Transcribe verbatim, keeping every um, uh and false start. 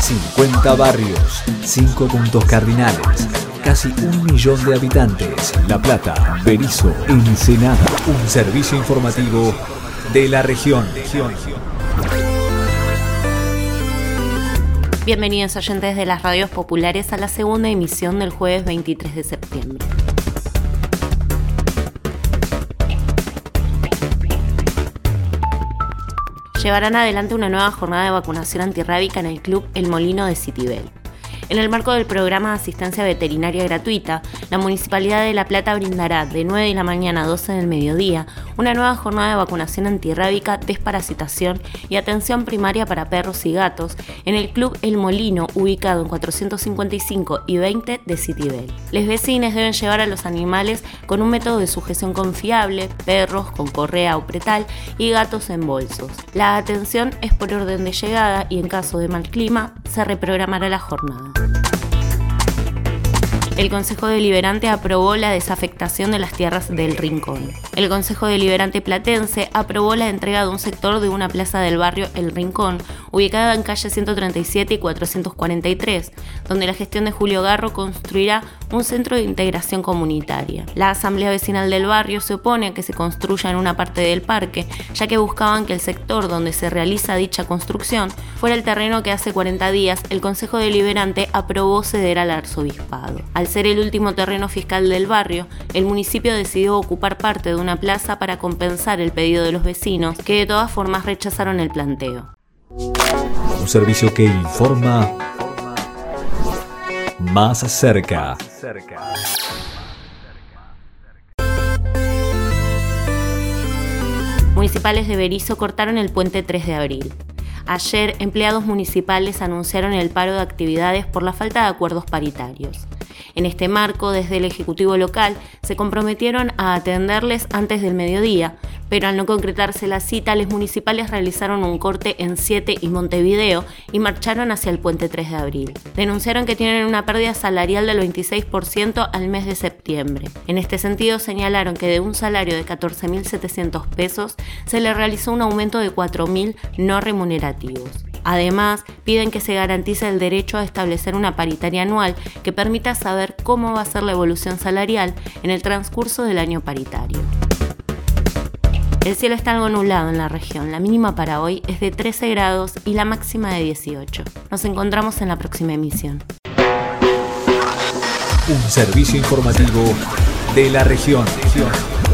cincuenta barrios, cinco puntos cardinales, casi un millón de habitantes. La Plata, Berisso, Ensenada. Un servicio informativo de la región. Bienvenidos oyentes de las radios populares a la segunda emisión del jueves veintitrés de septiembre. Llevarán adelante una nueva jornada de vacunación antirrábica en el Club El Molino de Citibel. En el marco del programa de asistencia veterinaria gratuita, la Municipalidad de La Plata brindará de nueve de la mañana a doce del mediodía una nueva jornada de vacunación antirrábica, desparasitación y atención primaria para perros y gatos en el Club El Molino, ubicado en cuatrocientos cincuenta y cinco y veinte de Citibel. Los vecinos deben llevar a los animales con un método de sujeción confiable, perros con correa o pretal y gatos en bolsos. La atención es por orden de llegada y en caso de mal clima se reprogramará la jornada. El Consejo Deliberante aprobó la desafectación de las tierras del Rincón. El Consejo Deliberante platense aprobó la entrega de un sector de una plaza del barrio El Rincón, ubicada en calle ciento treinta y siete y cuatrocientos cuarenta y tres, donde la gestión de Julio Garro construirá un centro de integración comunitaria. La Asamblea Vecinal del barrio se opone a que se construya en una parte del parque, ya que buscaban que el sector donde se realiza dicha construcción fuera el terreno que hace cuarenta días el Consejo Deliberante aprobó ceder al arzobispado. Al ser el último terreno fiscal del barrio, el municipio decidió ocupar parte de una plaza para compensar el pedido de los vecinos, que de todas formas rechazaron el planteo. Un servicio que informa más cerca. Municipales de Berisso cortaron el puente tres de abril. Ayer, empleados municipales anunciaron el paro de actividades por la falta de acuerdos paritarios. En este marco, desde el Ejecutivo local, se comprometieron a atenderles antes del mediodía, pero al no concretarse la cita, los municipales realizaron un corte en Siete y Montevideo y marcharon hacia el puente tres de abril. Denunciaron que tienen una pérdida salarial del veintiséis por ciento al mes de septiembre. En este sentido, señalaron que de un salario de catorce mil setecientos pesos se le realizó un aumento de cuatro mil no remunerativos. Además, piden que se garantice el derecho a establecer una paritaria anual que permita saber cómo va a ser la evolución salarial en el transcurso del año paritario. El cielo está algo nublado en la región. La mínima para hoy es de trece grados y la máxima de dieciocho. Nos encontramos en la próxima emisión. Un servicio informativo de la región.